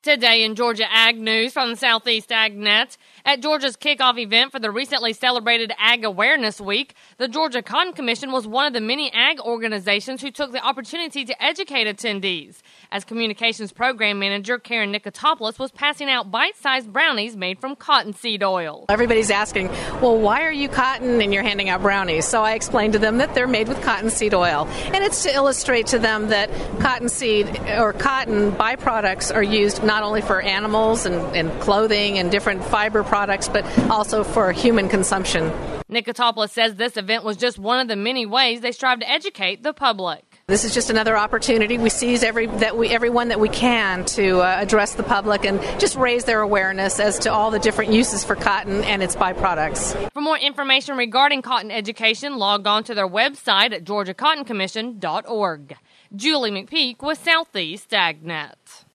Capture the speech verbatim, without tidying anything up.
Today in Georgia Ag News from the Southeast AgNet, at Georgia's kickoff event for the recently celebrated Ag Awareness Week, the Georgia Cotton Commission was one of the many ag organizations who took the opportunity to educate attendees. As Communications Program Manager Karen Nikotopoulos was passing out bite-sized brownies made from cottonseed oil. Everybody's asking, well, why are you cotton and you're handing out brownies? So I explained to them that they're made with cottonseed oil. And it's to illustrate to them that cottonseed or cotton byproducts are used not only for animals and, and clothing and different fiber products, but also for human consumption. Nikotopoulos says this event was just one of the many ways they strive to educate the public. This is just another opportunity. We seize every that we everyone that we can to uh, address the public and just raise their awareness as to all the different uses for cotton and its byproducts. For more information regarding cotton education, log on to their website at georgia cotton commission dot org. Julie McPeak with Southeast AgNet.